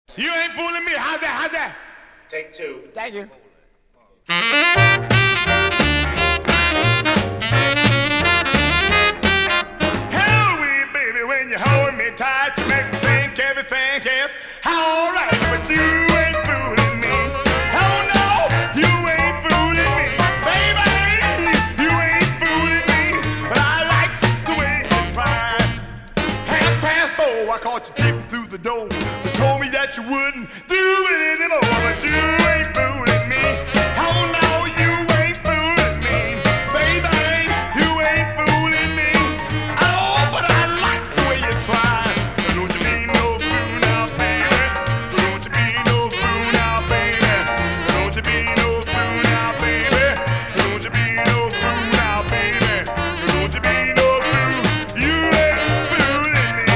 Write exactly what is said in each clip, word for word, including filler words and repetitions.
You ain't fooling me. How's that? How's that? Take two. Thank you. Hell, we baby, when you hold me tight, you make me think everything is all right, but you ain't fooling me. Oh no, you ain't fooling me, baby. You ain't fooling me, but I like the way you try. Half past four, I caught you tipping through the door. You told me that you wouldn't do it anymore, but you ain't fooling me. Oh no, you ain't fooling me, baby. You ain't fooling me. Oh, but I like the way you try. Don't you be no fool now, baby. Don't you be no fool now, baby. Don't you be no fool now, baby. Don't you be no fool now, baby. Don't you be no fool. You ain't fooling me.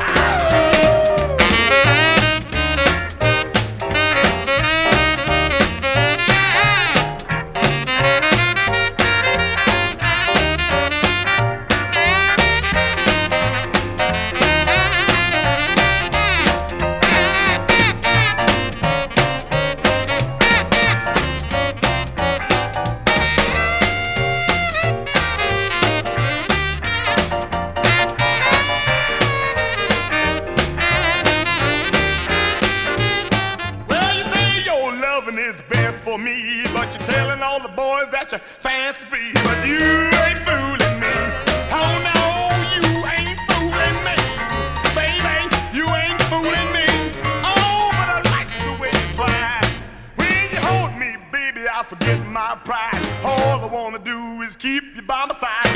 Well, you say your loving is best for me, but you're telling all the boys that you're fancy free. But you ain't fooling me. Oh no, you ain't fooling me, baby. You ain't fooling me. Oh, but I like the way you try. When you hold me, baby, I forget my pride. All I wanna do is keep you by my side.